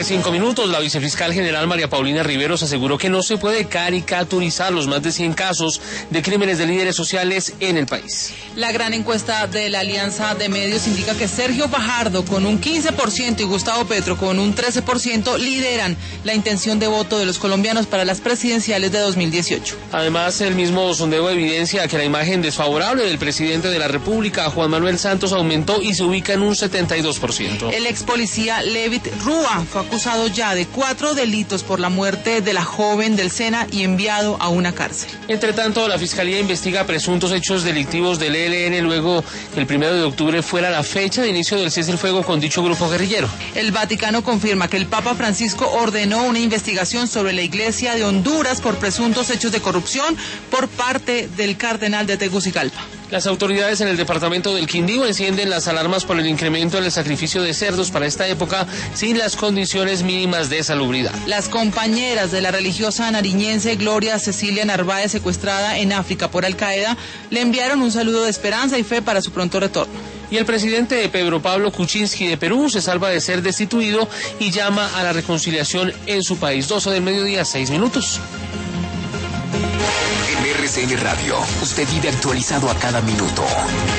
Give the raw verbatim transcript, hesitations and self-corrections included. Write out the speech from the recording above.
Cinco minutos, la vicefiscal general María Paulina Riveros aseguró que no se puede caricaturizar los más de cien casos de crímenes de líderes sociales en el país. La gran encuesta de la Alianza de Medios indica que Sergio Fajardo con un quince por ciento y Gustavo Petro con un trece por ciento lideran la intención de voto de los colombianos para las presidenciales de dos mil dieciocho. Además, el mismo sondeo evidencia que la imagen desfavorable del presidente de la República, Juan Manuel Santos, aumentó y se ubica en un setenta y dos por ciento. El ex policía Levit Rúa fue acusado ya de cuatro delitos por la muerte de la joven del Sena y enviado a una cárcel. Entre tanto, la Fiscalía investiga presuntos hechos delictivos del E L N luego que el primero de octubre fuera la fecha de inicio del cese el fuego con dicho grupo guerrillero. El Vaticano confirma que el Papa Francisco ordenó una investigación sobre la Iglesia de Honduras por presuntos hechos de corrupción por parte del cardenal de Tegucigalpa. Las autoridades en el departamento del Quindío encienden las alarmas por el incremento en el sacrificio de cerdos para esta época sin las condiciones mínimas de salubridad. Las compañeras de la religiosa nariñense Gloria Cecilia Narváez, secuestrada en África por Al Qaeda, le enviaron un saludo de esperanza y fe para su pronto retorno. Y el presidente de Pedro Pablo Kuczynski de Perú se salva de ser destituido y llama a la reconciliación en su país. doce del mediodía, seis minutos. En R C N Radio, usted vive actualizado a cada minuto.